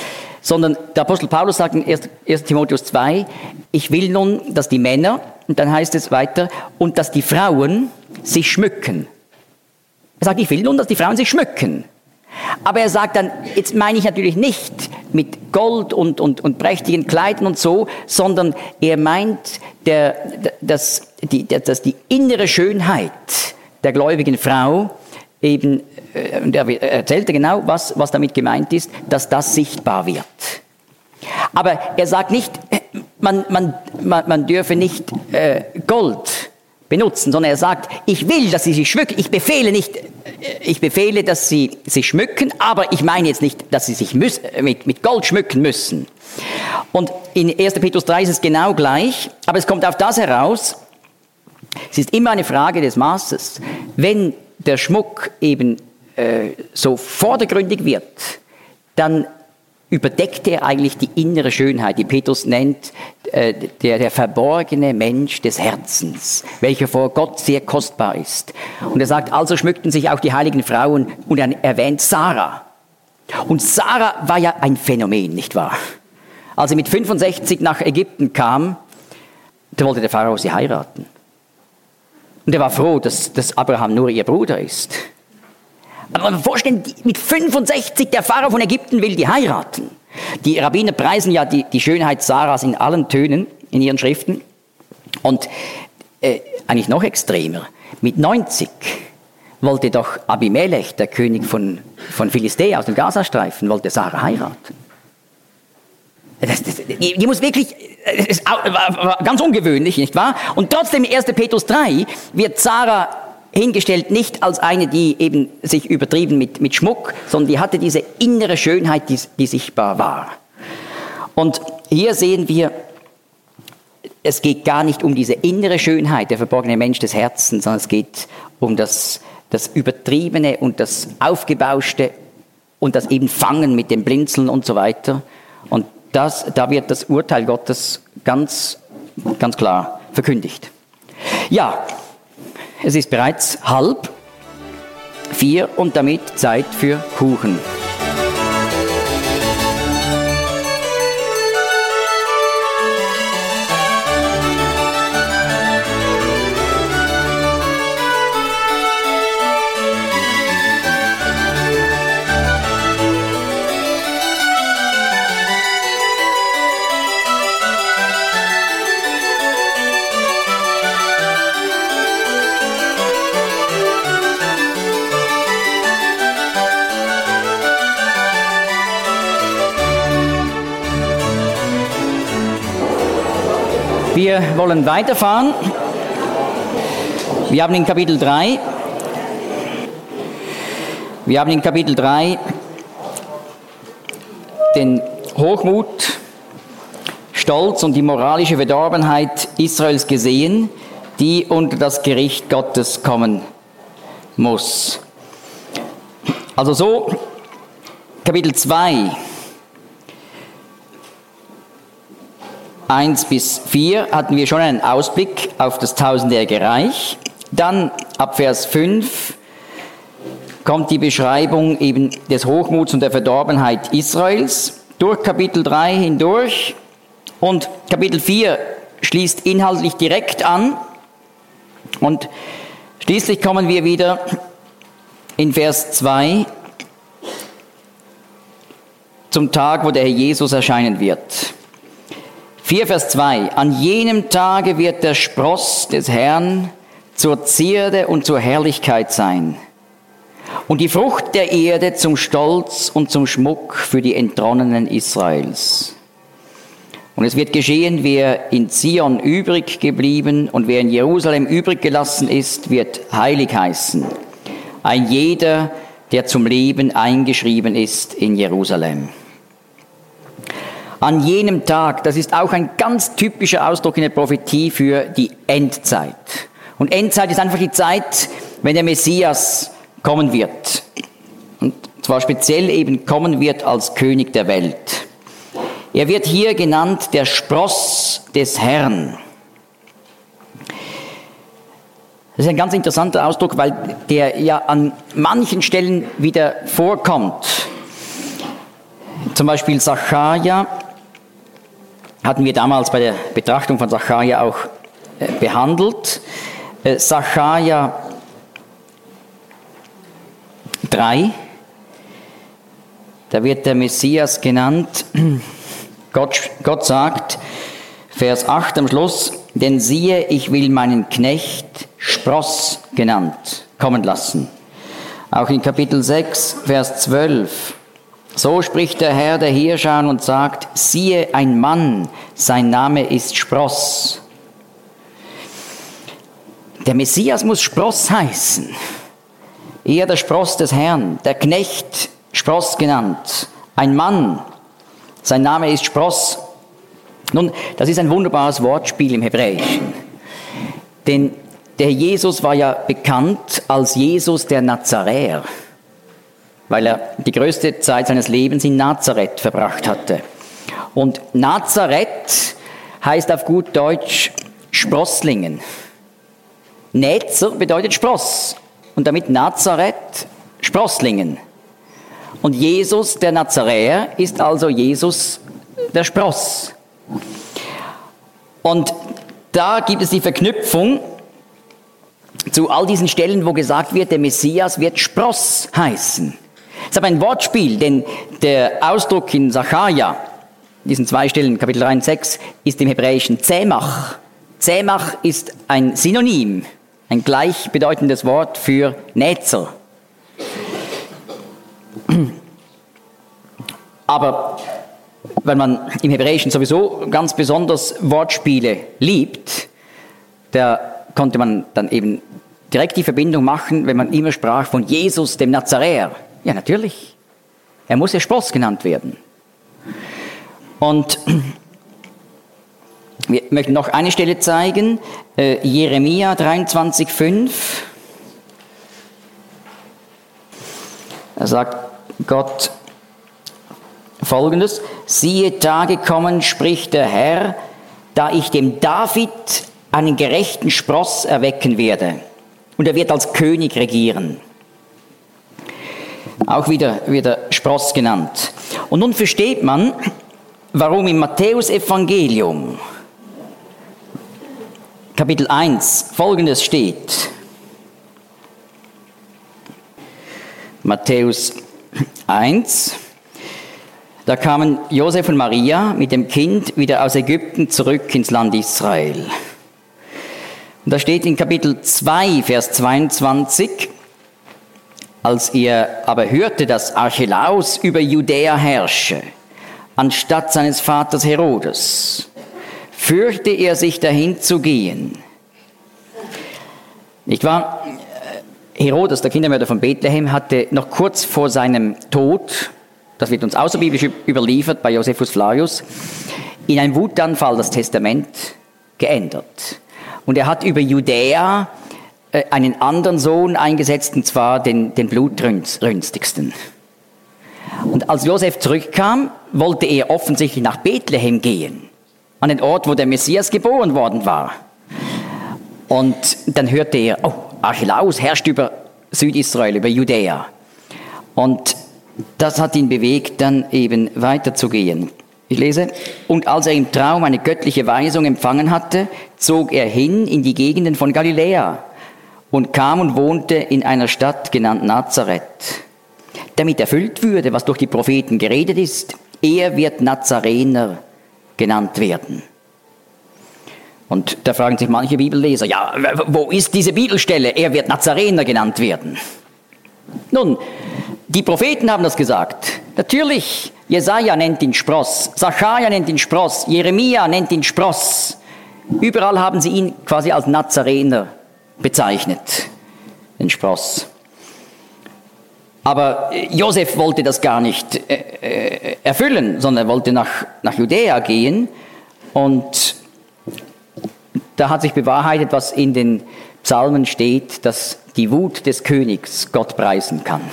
sondern der Apostel Paulus sagt in 1. Timotheus 2, ich will nun, dass die Männer, und dann heißt es weiter, und dass die Frauen sich schmücken. Er sagt, ich will nun, dass die Frauen sich schmücken. Aber er sagt dann, jetzt meine ich natürlich nicht mit Gold und prächtigen Kleidern und so, sondern er meint, dass die innere Schönheit der gläubigen Frau eben, und er erzählte genau, was damit gemeint ist, dass das sichtbar wird. Aber er sagt nicht, man dürfe nicht Gold benutzen, sondern er sagt, ich will, dass sie sich schmücken. Ich befehle, dass sie sich schmücken, aber ich meine jetzt nicht, dass sie sich mit Gold schmücken müssen. Und in 1. Petrus 3 ist es genau gleich, aber es kommt auf das heraus, es ist immer eine Frage des Maßes. Wenn der Schmuck eben so vordergründig wird, dann überdeckt er eigentlich die innere Schönheit, die Petrus nennt, der verborgene Mensch des Herzens, welcher vor Gott sehr kostbar ist. Und er sagt, also schmückten sich auch die heiligen Frauen, und er erwähnt Sarah. Und Sarah war ja ein Phänomen, nicht wahr? Als sie mit 65 nach Ägypten kam, da wollte der Pharao sie heiraten. Und er war froh, dass Abraham nur ihr Bruder ist. Aber man muss sich vorstellen, mit 65, der Pharao von Ägypten will die heiraten. Die Rabbiner preisen ja die Schönheit Sarahs in allen Tönen in ihren Schriften. Und eigentlich noch extremer, mit 90 wollte doch Abimelech, der König von Philistea aus dem Gazastreifen, wollte Sarah heiraten. Die muss wirklich, das war ganz ungewöhnlich, nicht wahr? Und trotzdem in 1. Petrus 3 wird Sarah hingestellt nicht als eine, die eben sich übertrieben mit Schmuck, sondern die hatte diese innere Schönheit, die sichtbar war. Und hier sehen wir, es geht gar nicht um diese innere Schönheit, der verborgene Mensch des Herzens, sondern es geht um das Übertriebene und das Aufgebauschte und das eben Fangen mit dem Blinzeln und so weiter. Und da wird das Urteil Gottes ganz, ganz klar verkündigt. Ja, es ist bereits 3:30 und damit Zeit für Kuchen. Wir wollen weiterfahren. Wir haben in Kapitel 3 den Hochmut, Stolz und die moralische Verdorbenheit Israels gesehen, die unter das Gericht Gottes kommen muss. Also so, Kapitel 2, 1-4 hatten wir schon einen Ausblick auf das tausendjährige Reich. Dann ab Vers 5 kommt die Beschreibung eben des Hochmuts und der Verdorbenheit Israels durch Kapitel 3 hindurch. Und Kapitel 4 schließt inhaltlich direkt an. Und schließlich kommen wir wieder in Vers 2 zum Tag, wo der Herr Jesus erscheinen wird. 4 Vers 2. An jenem Tage wird der Spross des Herrn zur Zierde und zur Herrlichkeit sein und die Frucht der Erde zum Stolz und zum Schmuck für die Entronnenen Israels. Und es wird geschehen, wer in Zion übrig geblieben und wer in Jerusalem übrig gelassen ist, wird heilig heißen. Ein jeder, der zum Leben eingeschrieben ist in Jerusalem. An jenem Tag, das ist auch ein ganz typischer Ausdruck in der Prophetie für die Endzeit. Und Endzeit ist einfach die Zeit, wenn der Messias kommen wird. Und zwar speziell eben kommen wird als König der Welt. Er wird hier genannt der Spross des Herrn. Das ist ein ganz interessanter Ausdruck, weil der ja an manchen Stellen wieder vorkommt. Zum Beispiel Sacharja hatten wir damals bei der Betrachtung von Sacharja auch behandelt. Sacharja 3, da wird der Messias genannt. Gott sagt, Vers 8 am Schluss, denn siehe, ich will meinen Knecht Spross genannt kommen lassen. Auch in Kapitel 6, Vers 12. So spricht der Herr der Heerscharen und sagt, siehe, ein Mann, sein Name ist Spross. Der Messias muss Spross heißen. Er der Spross des Herrn, der Knecht Spross genannt. Ein Mann, sein Name ist Spross. Nun, das ist ein wunderbares Wortspiel im Hebräischen. Denn der Jesus war ja bekannt als Jesus der Nazaräer, weil er die größte Zeit seines Lebens in Nazareth verbracht hatte. Und Nazareth heißt auf gut Deutsch Sprosslingen. Näzer bedeutet Spross und damit Nazareth Sprosslingen. Und Jesus der Nazaräer ist also Jesus der Spross. Und da gibt es die Verknüpfung zu all diesen Stellen, wo gesagt wird, der Messias wird Spross heißen. Das ist aber ein Wortspiel, denn der Ausdruck in Sacharja, diesen 2 Stellen, Kapitel 3 und 6, ist im Hebräischen Zämach. Zämach ist ein Synonym, ein gleichbedeutendes Wort für Näzer. Aber wenn man im Hebräischen sowieso ganz besonders Wortspiele liebt, da konnte man dann eben direkt die Verbindung machen, wenn man immer sprach von Jesus, dem Nazaräer. Ja, natürlich. Er muss ja Spross genannt werden. Und wir möchten noch eine Stelle zeigen, Jeremia 23,5. Da sagt Gott Folgendes: Siehe, Tage kommen, spricht der Herr, da ich dem David einen gerechten Spross erwecken werde. Und er wird als König regieren. Auch wieder wird er Spross genannt. Und nun versteht man, warum im Matthäus-Evangelium, Kapitel 1, Folgendes steht. Matthäus 1, da kamen Josef und Maria mit dem Kind wieder aus Ägypten zurück ins Land Israel. Und da steht in Kapitel 2, Vers 22, als er aber hörte, dass Archelaus über Judäa herrsche, anstatt seines Vaters Herodes, fürchte er sich dahin zu gehen. Nicht wahr? Herodes, der Kindermörder von Bethlehem, hatte noch kurz vor seinem Tod, das wird uns außerbiblisch überliefert bei Josephus Flavius, in einem Wutanfall das Testament geändert. Und er hat über Judäa einen anderen Sohn eingesetzt, und zwar den blutrünstigsten. Und als Josef zurückkam, wollte er offensichtlich nach Bethlehem gehen, an den Ort, wo der Messias geboren worden war. Und dann hörte er, oh, Archelaus herrscht über Südisrael, über Judäa. Und das hat ihn bewegt, dann eben weiterzugehen. Ich lese, und als er im Traum eine göttliche Weisung empfangen hatte, zog er hin in die Gegenden von Galiläa und kam und wohnte in einer Stadt genannt Nazareth, damit erfüllt würde, was durch die Propheten geredet ist, er wird Nazarener genannt werden. Und da fragen sich manche Bibelleser, ja, wo ist diese Bibelstelle, er wird Nazarener genannt werden? Nun, die Propheten haben das gesagt. Natürlich, Jesaja nennt ihn Spross, Sacharja nennt ihn Spross, Jeremia nennt ihn Spross. Überall haben sie ihn quasi als Nazarener bezeichnet, den Spross. Aber Josef wollte das gar nicht erfüllen, sondern er wollte nach Judäa gehen. Und da hat sich bewahrheitet, was in den Psalmen steht, dass die Wut des Königs Gott preisen kann.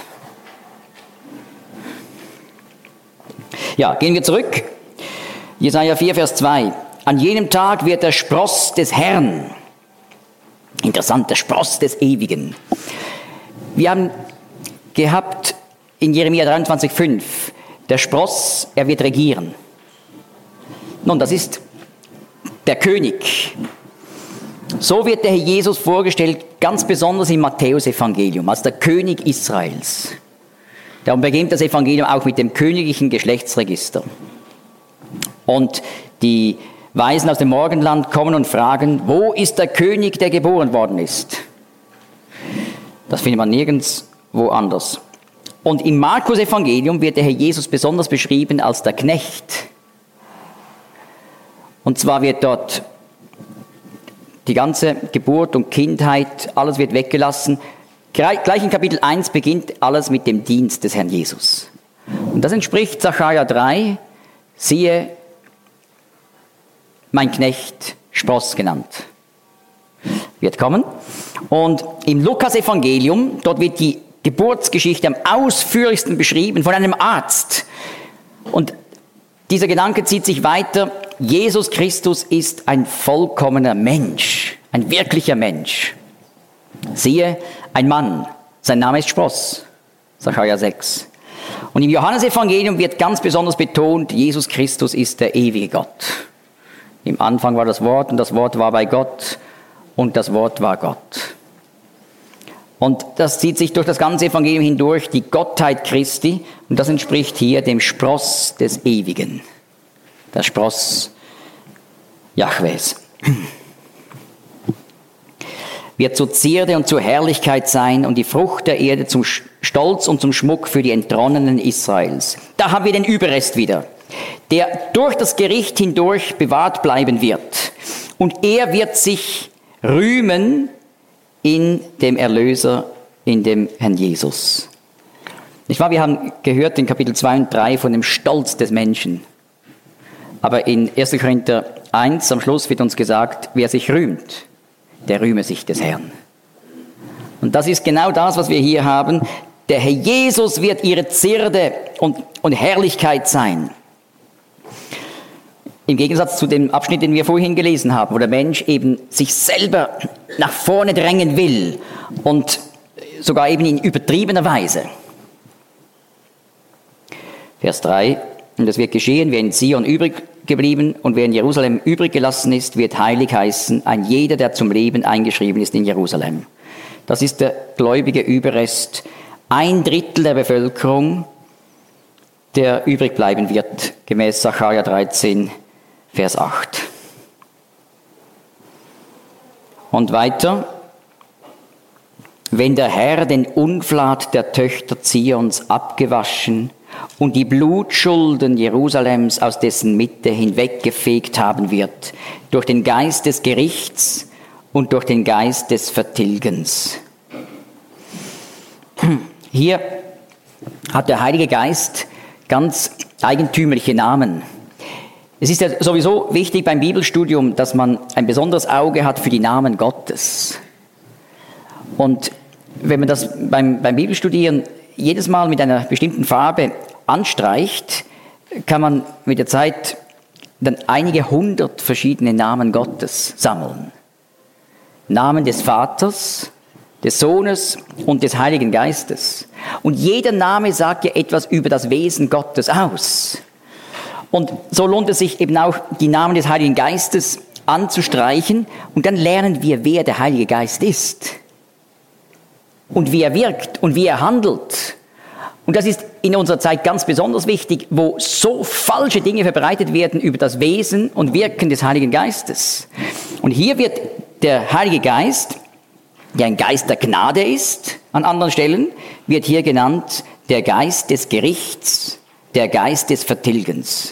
Ja, gehen wir zurück. Jesaja 4, Vers 2. An jenem Tag wird der Spross des Herrn. Interessant, der Spross des Ewigen. Wir haben gehabt in Jeremia 23,5 Der Spross, er wird regieren. Nun, das ist der König. So wird der Herr Jesus vorgestellt, ganz besonders im Matthäus-Evangelium, als der König Israels. Darum beginnt das Evangelium auch mit dem königlichen Geschlechtsregister. Und die Weisen aus dem Morgenland kommen und fragen, wo ist der König, der geboren worden ist? Das findet man nirgends woanders. Und im Markus-Evangelium wird der Herr Jesus besonders beschrieben als der Knecht. Und zwar wird dort die ganze Geburt und Kindheit, alles wird weggelassen. Gleich in Kapitel 1 beginnt alles mit dem Dienst des Herrn Jesus. Und das entspricht Sacharja 3, siehe, mein Knecht, Spross genannt. Wird kommen. Und im Lukas-Evangelium, dort wird die Geburtsgeschichte am ausführlichsten beschrieben von einem Arzt. Und dieser Gedanke zieht sich weiter. Jesus Christus ist ein vollkommener Mensch, ein wirklicher Mensch. Siehe, ein Mann, sein Name ist Spross, Sacharja 6. Und im Johannesevangelium wird ganz besonders betont, Jesus Christus ist der ewige Gott. Im Anfang war das Wort und das Wort war bei Gott und das Wort war Gott. Und das zieht sich durch das ganze Evangelium hindurch, die Gottheit Christi, und das entspricht hier dem Spross des Ewigen. Der Spross Jahwes. Wird zur Zierde und zur Herrlichkeit sein und die Frucht der Erde zum Stolz und zum Schmuck für die Entronnenen Israels. Da haben wir den Überrest wieder, der durch das Gericht hindurch bewahrt bleiben wird. Und er wird sich rühmen in dem Erlöser, in dem Herrn Jesus. Nicht wahr? Wir haben gehört in Kapitel 2 und 3 von dem Stolz des Menschen. Aber in 1. Korinther 1 am Schluss wird uns gesagt, wer sich rühmt, der rühme sich des Herrn. Und das ist genau das, was wir hier haben. Der Herr Jesus wird ihre Zierde und Herrlichkeit sein. Im Gegensatz zu dem Abschnitt, den wir vorhin gelesen haben, wo der Mensch eben sich selber nach vorne drängen will und sogar eben in übertriebener Weise. Vers 3, und es wird geschehen, wer in Zion übrig geblieben und wer in Jerusalem übrig gelassen ist, wird heilig heißen, ein jeder, der zum Leben eingeschrieben ist in Jerusalem. Das ist der gläubige Überrest, 1/3 der Bevölkerung, der übrig bleiben wird, gemäß Sacharja 13, Vers 8. Und weiter, wenn der Herr den Unflat der Töchter Zions abgewaschen und die Blutschulden Jerusalems aus dessen Mitte hinweggefegt haben wird, durch den Geist des Gerichts und durch den Geist des Vertilgens. Hier hat der Heilige Geist ganz eigentümliche Namen. Es ist ja sowieso wichtig beim Bibelstudium, dass man ein besonderes Auge hat für die Namen Gottes. Und wenn man das beim Bibelstudieren jedes Mal mit einer bestimmten Farbe anstreicht, kann man mit der Zeit dann einige 100 verschiedene Namen Gottes sammeln. Namen des Vaters, des Sohnes und des Heiligen Geistes. Und jeder Name sagt ja etwas über das Wesen Gottes aus. Und so lohnt es sich eben auch, die Namen des Heiligen Geistes anzustreichen. Und dann lernen wir, wer der Heilige Geist ist. Und wie er wirkt und wie er handelt. Und das ist in unserer Zeit ganz besonders wichtig, wo so falsche Dinge verbreitet werden über das Wesen und Wirken des Heiligen Geistes. Und hier wird der Heilige Geist, der ein Geist der Gnade ist, an anderen Stellen, wird hier genannt der Geist des Gerichts, der Geist des Vertilgens.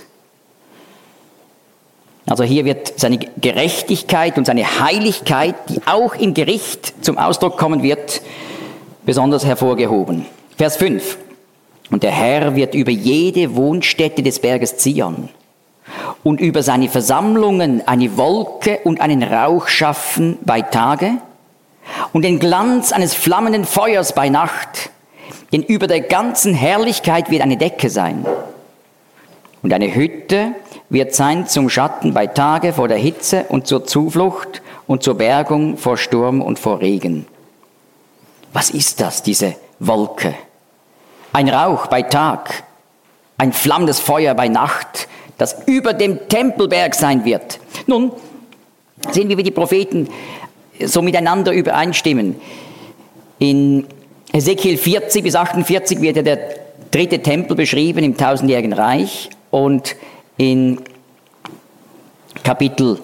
Also hier wird seine Gerechtigkeit und seine Heiligkeit, die auch im Gericht zum Ausdruck kommen wird, besonders hervorgehoben. Vers 5. Und der Herr wird über jede Wohnstätte des Berges Zion und über seine Versammlungen eine Wolke und einen Rauch schaffen bei Tage und den Glanz eines flammenden Feuers bei Nacht, denn über der ganzen Herrlichkeit wird eine Decke sein. Und eine Hütte wird sein zum Schatten bei Tage vor der Hitze und zur Zuflucht und zur Bergung vor Sturm und vor Regen. Was ist das, diese Wolke? Ein Rauch bei Tag ein flammendes Feuer bei Nacht, das über dem Tempelberg sein wird. Nun sehen wir, wie die Propheten so miteinander übereinstimmen. In Hesekiel 40 bis 48 wird ja der dritte Tempel beschrieben im 1000-jährigen Reich und in Kapitel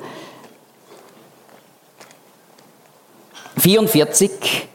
43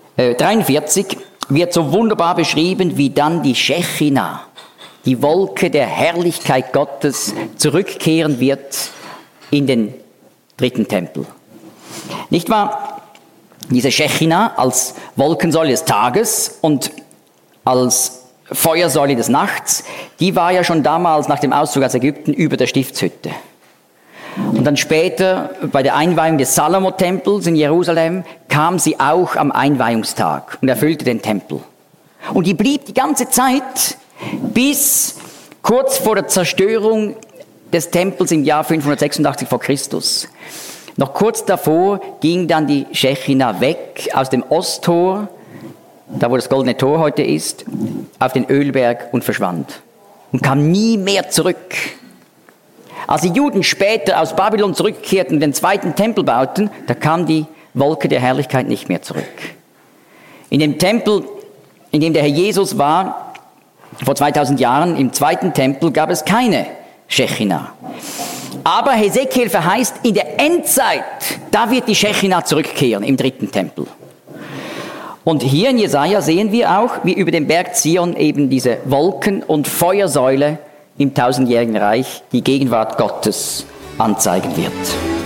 wird so wunderbar beschrieben, wie dann die Schechina, die Wolke der Herrlichkeit Gottes, zurückkehren wird in den dritten Tempel. Nicht wahr? Diese Schechina als Wolkensäule des Tages und als Feuersäule des Nachts, die war ja schon damals nach dem Auszug aus Ägypten über der Stiftshütte. Und dann später bei der Einweihung des Salomo-Tempels in Jerusalem kam sie auch am Einweihungstag und erfüllte den Tempel. Und die blieb die ganze Zeit bis kurz vor der Zerstörung des Tempels im Jahr 586 vor Christus. Noch kurz davor ging dann die Schechina weg aus dem Osttor, da wo das Goldene Tor heute ist, auf den Ölberg und verschwand. Und kam nie mehr zurück. Als die Juden später aus Babylon zurückkehrten und den zweiten Tempel bauten, da kam die Wolke der Herrlichkeit nicht mehr zurück. In dem Tempel, in dem der Herr Jesus war, vor 2000 Jahren, im zweiten Tempel, gab es keine Schechina. Aber Hesekiel verheißt, in der Endzeit, da wird die Schechina zurückkehren, im dritten Tempel. Und hier in Jesaja sehen wir auch, wie über dem Berg Zion eben diese Wolken- und Feuersäule im 1000-jährigen Reich die Gegenwart Gottes anzeigen wird.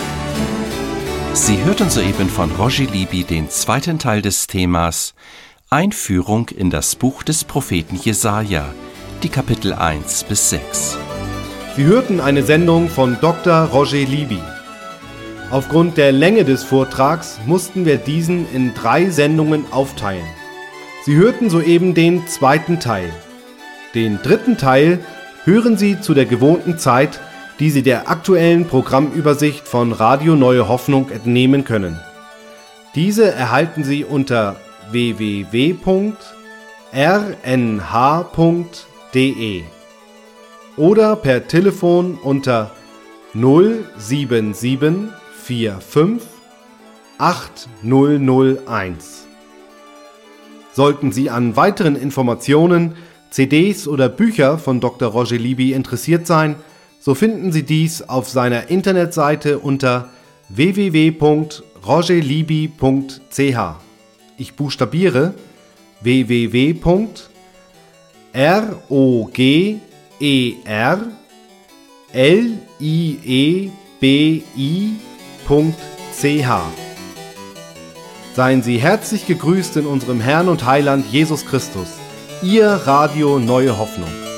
Sie hörten soeben von Roger Libby den zweiten Teil des Themas Einführung in das Buch des Propheten Jesaja, die Kapitel 1 bis 6. Sie hörten eine Sendung von Dr. Roger Libby. Aufgrund der Länge des Vortrags mussten wir diesen in 3 Sendungen aufteilen. Sie hörten soeben den zweiten Teil. Den dritten Teil hören Sie zu der gewohnten Zeit, die Sie der aktuellen Programmübersicht von Radio Neue Hoffnung entnehmen können. Diese erhalten Sie unter www.rnh.de oder per Telefon unter 07745 8001. Sollten Sie an weiteren Informationen, CDs oder Bücher von Dr. Roger Libby interessiert sein, so finden Sie dies auf seiner Internetseite unter www.rogerlibby.ch. Ich buchstabiere www.rogerlibby.ch. Seien Sie herzlich gegrüßt in unserem Herrn und Heiland Jesus Christus. Ihr Radio Neue Hoffnung.